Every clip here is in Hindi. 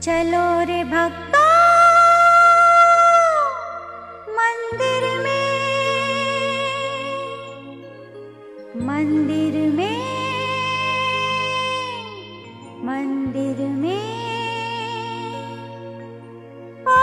चलो रे भक्तों मंदिर में, मंदिर में, मंदिर में। ओ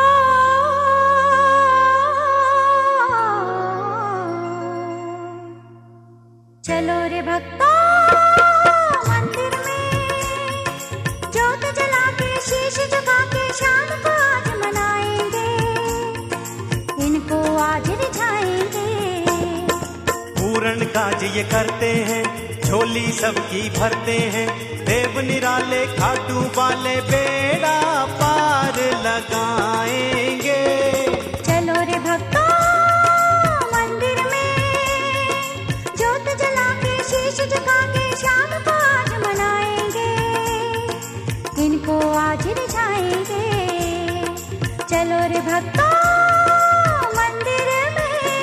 चलो रे भक्तों मंदिर में, ज्योत जला के शीश झुका के शाम को आज मनाएंगे, इनको आज रिझाएंगे। पूर्ण काज ये करते हैं, झोली सबकी भरते हैं, देव निराले खाटू वाले बेड़ा पार लगाएंगे। चलो रे भक्तों मंदिर में, ज्योत जला के शीश झुका के शाम को आज मनाएंगे, इनको आज रिझाएंगे। चलो रे भक्तों मंदिर में।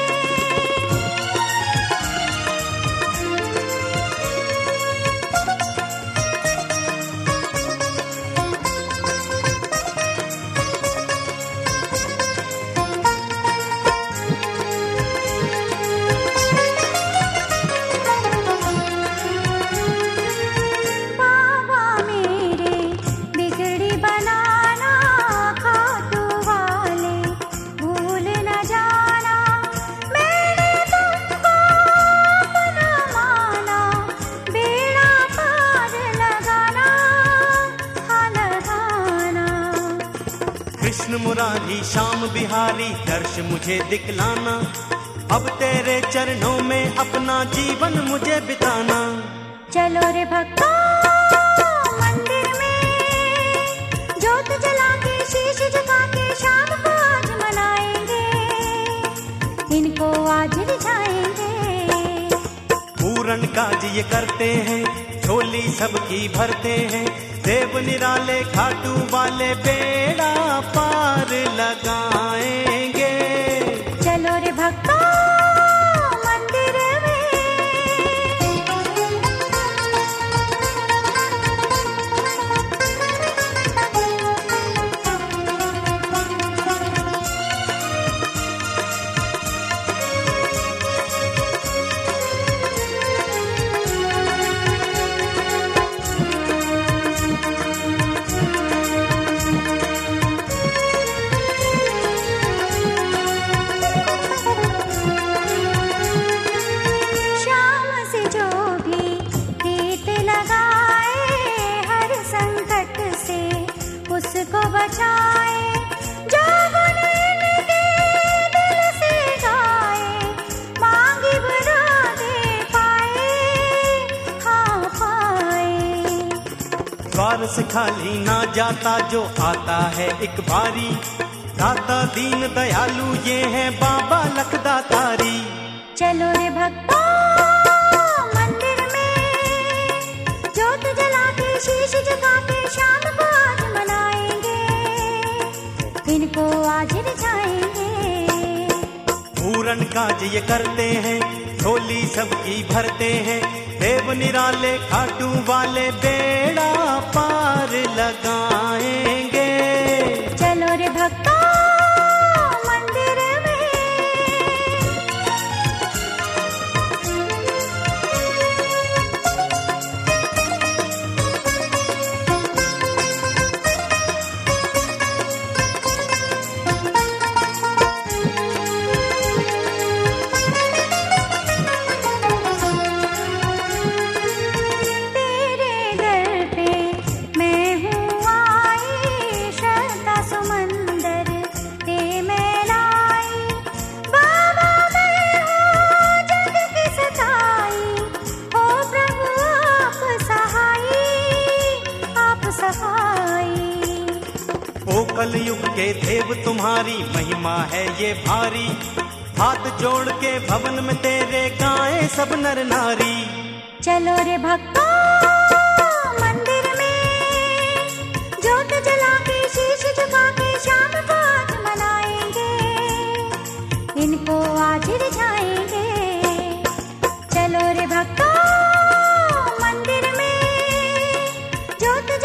बाबा मेरे बिगड़ी बनाना, खाटू वाले भूल न जाना, मैंने तुमको अपना माना, बेड़ा पार लगाना, हाँ लगाना। कृष्ण मुरारी श्याम बिहारी दर्श मुझे दिखलाना, अब तेरे चरणों में अपना जीवन मुझे बिताना। चलो रे भक्तों मंदिर में, ज्योत जला के शीश झुका के शाम को आज मनाएंगे, इनको आज रिझाएंगे। पूर्ण काज ये करते हैं, झोली सबकी भरते हैं, देव निराले खाटू वाले बेड़ा पार लगाएंगे। चलो रे भक्तों मंदिर में। शाम से जो भी गीत लगाए, हर संकट से उसको बचाए, जो गुण इनके दिल से गाए, मांगी बुरा दे पाए, हाँ पाए। द्वार से खाली ना जाता जो आता है एक बारी, दाता दीन दयालु ये है बाबा लखदातारी। चलो रे भक्तों मंदिर में, ज्योत जला के शीश झुका के शाम को आज मनाएंगे, इनको आज रिझाएंगे। पूर्ण काज ये करते हैं, झोली सबकी भरते हैं, देव निराले खाटू वाले बेड़ा पार लगाएंगे। चलो रे भक्तों मंदिर में। तेरे दर पे मैं हूँ आई, श्रद्धा समंदर ते मैं लाई, बाबा मैं हूँ जग की सताई, हो प्रभु आप सहाई, आप सहाई। ओ कलयुग के देव तुम्हारी महिमा है ये भारी, हाथ जोड़ के भवन में तेरे गाए सब नर नारी। चलो रे भक्तों मंदिर में, ज्योत जला के शीश झुका के शाम को आज मनाएंगे, इनको आज रिझाएंगे। चलो रे भक्तों मंदिर में, ज्योत